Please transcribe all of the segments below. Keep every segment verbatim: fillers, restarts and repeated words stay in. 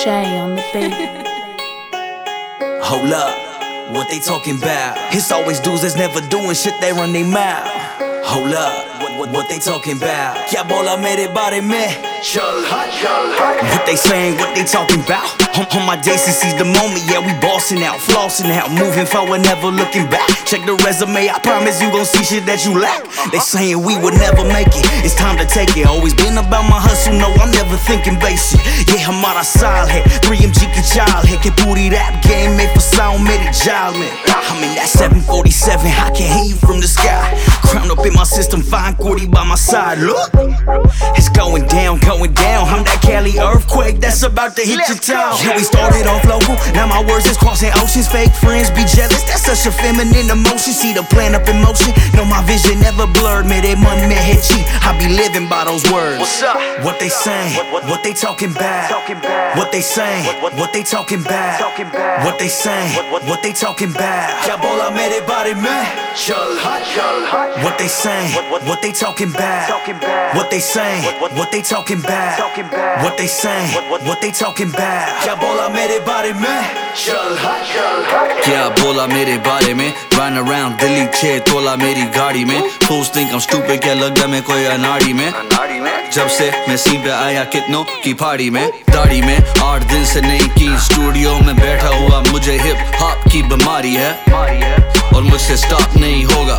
Shay on the beat. Hold up, what they talking about? It's always dudes that's never doing shit, they run their mouth. Hold up, what, what, what they talking about? क्या बोला मेरे बारे में? चल हट, चल हट. What they saying, what they talking about? On, on my day, she sees the moment, yeah, we bossing out, flossing out, moving forward, never looking back. Check the resume, I promise you gon' see shit that you lack. They saying we would never make it, it's time to take it. Always been about my hustle, no, I'm never thinking basic. Yeah, हमारा साल है, three M G की चाल है, कि पूरी rap game में फंसाऊं मेरी जाल में. I'm in that seven forty-seven, I can hear you from the sky. Crown up in my system, fine Cordy by my side. Look, it's going down, going down. I'm that Cali earthquake that's about to hit your town. Yeah, we started off local, now my words is crossing oceans. Fake friends be jealous, that's such a feminine emotion. See the plan up in motion, know my vision never blurred. Mere man mein hai cheat, I be living by those words. What's up? What they saying? What they talking about? What they saying? What they talking about? What they saying? What they talking about? क्या बोला मेरे बारे में? चल हट, चल हट. What they saying? What they talking about? What they saying? What they talking about? What they saying? What they talking about? क्या बोला मेरे बारे में? चल हट, चल हट. क्या बोला मेरे बारे में? Run around दिल्ली छह तोला मेरी गाड़ी में. Fools think I'm stupid, क्या लगा मैं कोई अनाड़ी में? जब से मैं सीन पे आया कितनों की पार्टी में, दाढ़ी में आठ दिन से नहीं की. स्टूडियो में बैठा हुआ मुझे हिप हॉप की बीमारी है, और मुझसे स्टॉप नहीं होगा.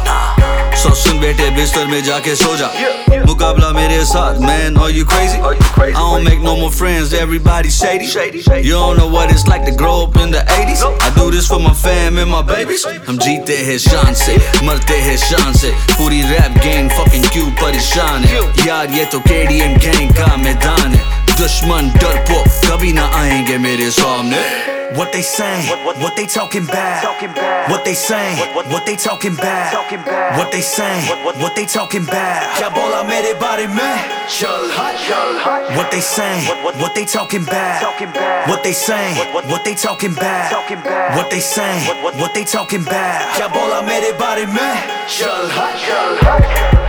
सो सुन बेटे बिस्तर में जाके सो जा. मुकाबला मेरे साथ, man, are you crazy? I don't make no more friends, everybody shady. You don't know what it's like to grow up in the eighties. I do this for my fam and my babies. हम जीते हैं शान से, मरते हैं शान से. पूरी rap gang fucking क्यों परेशान है यार, ये तो K D M gang का मैदान है. दुश्मन डरपोक कभी ना आएंगे मेरे सामने. What they saying? What they talking about? What they saying? What they talking about? What they saying? What they talking about? क्या बोला मेरे बारे में? चल हट, चल हट. What they saying? What they talking about? What they saying? What they talking about? What they saying? What they talking about? क्या बोला मेरे बारे में? चल हट, चल हट.